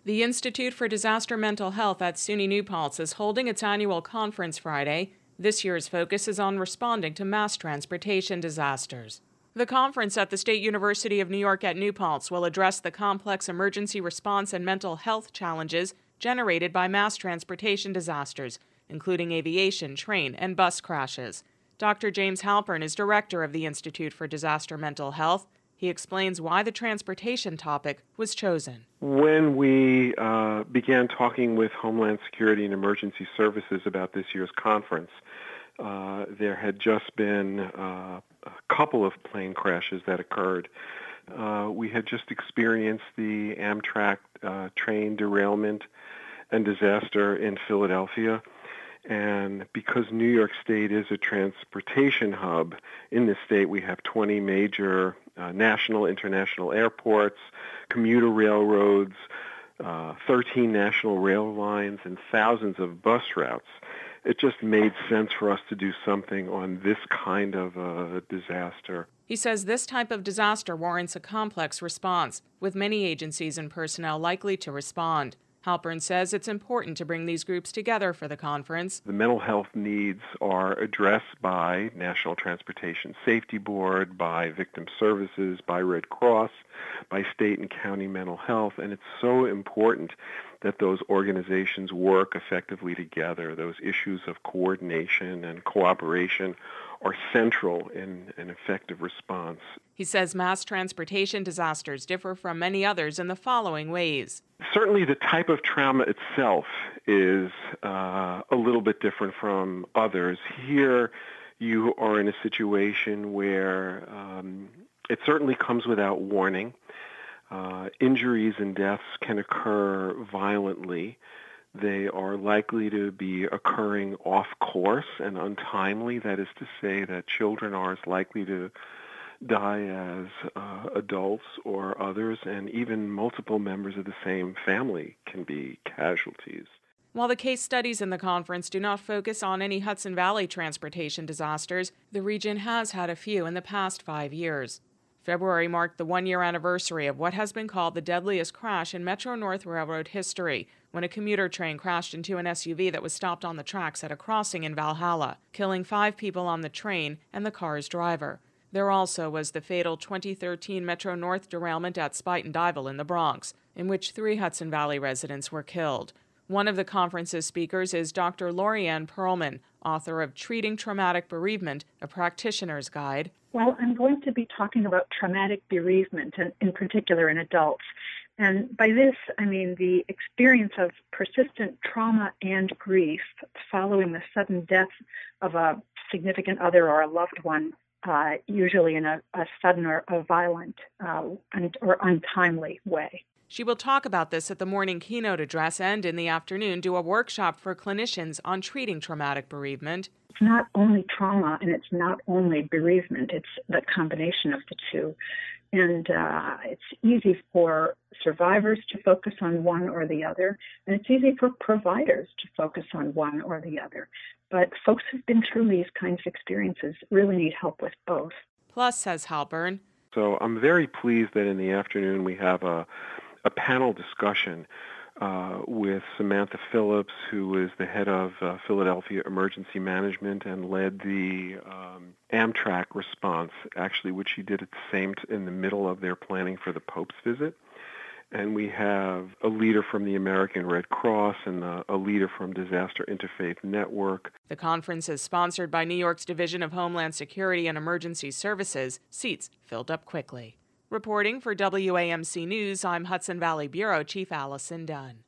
The Institute for Disaster Mental Health at SUNY New Paltz is holding its annual conference Friday. This year's focus is on responding to mass transportation disasters. The conference at the State University of New York at New Paltz will address the complex emergency response and mental health challenges generated by mass transportation disasters, including aviation, train, and bus crashes. Dr. James Halpern is director of the Institute for Disaster Mental Health. He explains why the transportation topic was chosen. When we began talking with Homeland Security and Emergency Services about this year's conference, there had just been a couple of plane crashes that occurred. We had just experienced the Amtrak train derailment and disaster in Philadelphia. And because New York State is a transportation hub, in the state we have 20 major national, international airports, commuter railroads, 13 national rail lines, and thousands of bus routes. It just made sense for us to do something on this kind of a disaster. He says this type of disaster warrants a complex response, with many agencies and personnel likely to respond. Halpern says it's important to bring these groups together for the conference. The mental health needs are addressed by National Transportation Safety Board, by Victim Services, by Red Cross, by state and county mental health, and it's so important that those organizations work effectively together. Those issues of coordination and cooperation are central in an effective response. He says mass transportation disasters differ from many others in the following ways. Certainly the type of trauma itself is a little bit different from others. Here you are in a situation where it certainly comes without warning. Injuries and deaths can occur violently. They are likely to be occurring off course and untimely. That is to say that children are as likely to die as adults or others, and even multiple members of the same family can be casualties. While the case studies in the conference do not focus on any Hudson Valley transportation disasters, the region has had a few in the past 5 years. February marked the one-year anniversary of what has been called the deadliest crash in Metro-North Railroad history, when a commuter train crashed into an SUV that was stopped on the tracks at a crossing in Valhalla, killing 5 people on the train and the car's driver. There also was the fatal 2013 Metro-North derailment at Spuyten-Duyvil in the Bronx, in which 3 Hudson Valley residents were killed. One of the conference's speakers is Dr. Lorianne Perlman, author of Treating Traumatic Bereavement, a Practitioner's Guide. Well, I'm going to be talking about traumatic bereavement, and in particular in adults. And by this, I mean the experience of persistent trauma and grief following the sudden death of a significant other or a loved one, usually in a sudden or a violent or untimely way. She will talk about this at the morning keynote address and in the afternoon do a workshop for clinicians on treating traumatic bereavement. It's not only trauma and it's not only bereavement, it's the combination of the two. And it's easy for survivors to focus on one or the other, and it's easy for providers to focus on one or the other. But folks who've been through these kinds of experiences really need help with both. Plus, says Halpern, so I'm very pleased that in the afternoon we have a panel discussion with Samantha Phillips, who is the head of Philadelphia Emergency Management and led the Amtrak response, actually, which she did at the same in the middle of their planning for the Pope's visit. And we have a leader from the American Red Cross and a leader from Disaster Interfaith Network. The conference is sponsored by New York's Division of Homeland Security and Emergency Services. Seats filled up quickly. Reporting for WAMC News, I'm Hudson Valley Bureau Chief Allison Dunn.